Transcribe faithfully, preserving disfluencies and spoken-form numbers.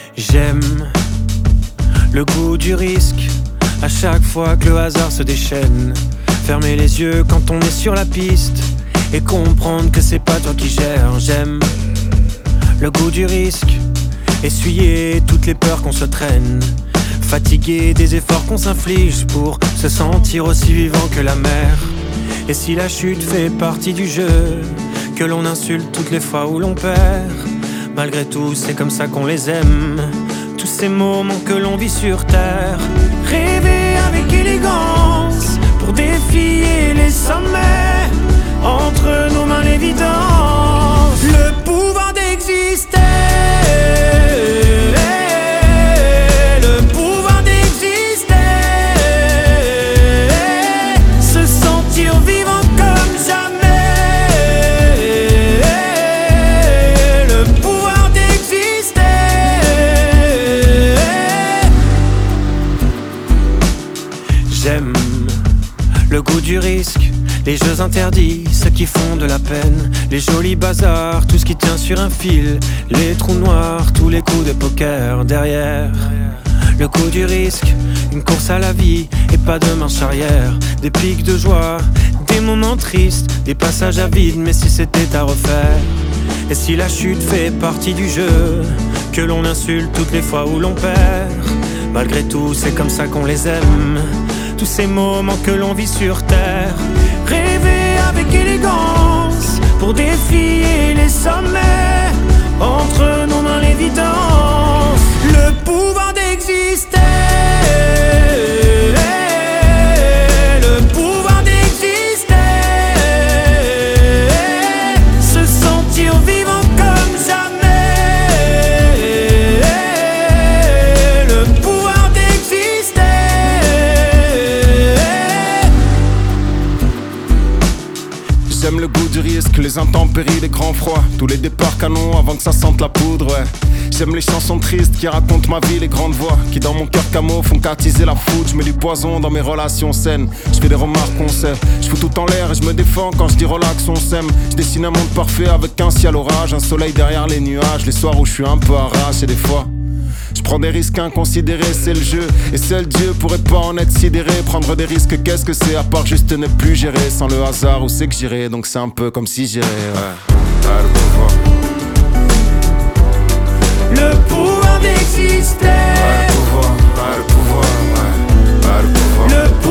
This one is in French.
J'aime le goût du risque, à chaque fois que le hasard se déchaîne. Fermer les yeux quand on est sur la piste et comprendre que c'est pas toi qui gères. J'aime le goût du risque, essuyer toutes les peurs qu'on se traîne, fatigué des efforts qu'on s'inflige pour se sentir aussi vivant que la mer. Et si la chute fait partie du jeu, que l'on insulte toutes les fois où l'on perd, malgré tout c'est comme ça qu'on les aime, tous ces moments que l'on vit sur terre. Rêver avec élégance pour défier les sommets, entre nos mains l'évidence, le pouvoir d'exister. Le pouvoir d'exister, se sentir vivant comme jamais. Le pouvoir d'exister. J'aime le goût du risque, les jeux interdits, ceux qui font de la peine, les jolis bazars, tout ce qui tient sur un fil, les trous noirs, tous les coups de poker derrière. Le coup du risque, une course à la vie et pas de marche arrière, des pics de joie, des moments tristes, des passages à vide, mais si c'était à refaire. Et si la chute fait partie du jeu, que l'on insulte toutes les fois où l'on perd, malgré tout c'est comme ça qu'on les aime, tous ces moments que l'on vit sur terre. Rêver avec élégance pour défier les sommets, entre nos mains l'évidence, le pouvoir d'exister. Le pouvoir d'exister, se sentir vivant comme jamais. Le pouvoir d'exister. J'aime le goût du risque, les intempéries, les grands froids, tous les départs canons avant que ça sente la poudre, ouais. J'aime les chansons tristes qui racontent ma vie, les grandes voix qui dans mon cœur camo font qu'attiser la foudre. Je mets du poison dans mes relations saines, je fais des remarques qu'on sait, je fous tout en l'air et je me défends quand je dis relax on s'aime. Je dessine un monde parfait avec un ciel orage, un soleil derrière les nuages, les soirs où je suis un peu arraché des fois. Je prends des risques inconsidérés, c'est le jeu, et seul Dieu pourrait pas en être sidéré. Prendre des risques, qu'est-ce que c'est à part juste ne plus gérer? Sans le hasard, où c'est que j'irai? Donc c'est un peu comme si j'irais, ouais. Ouais, le pouvoir. Le pouvoir d'exister. Ouais, le pouvoir, ouais, le pouvoir, ouais. Ouais, le pouvoir. Le pouvoir